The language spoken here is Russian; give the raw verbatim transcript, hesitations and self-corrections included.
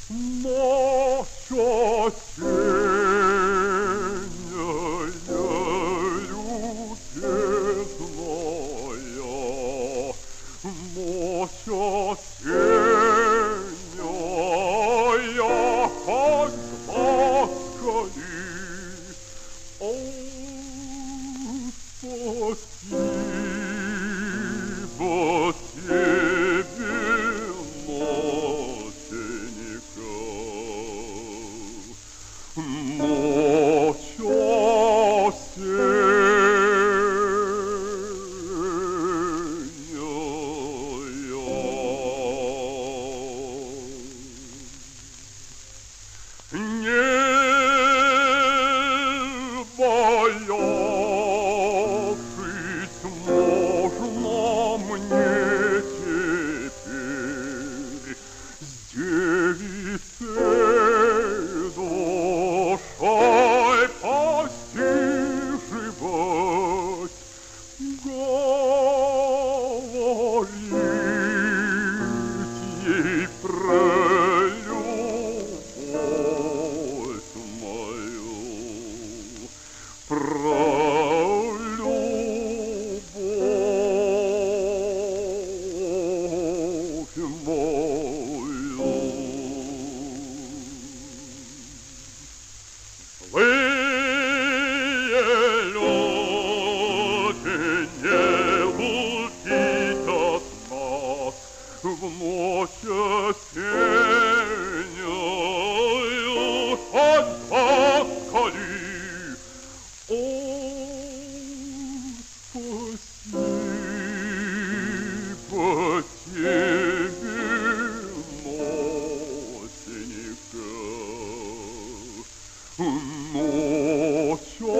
наша сеняя любезная, наша сеняя как ласкали, о, спасибо тебе, Масенька, наша сеняя. Боявшись, можно мне теперь здесь душой посиживать, говорить ей про любовь мою, про любовь мою. Злые люди не лгите от нас в ночь осеннюю, отплакали. О, спасибо тебе, Масенька, наша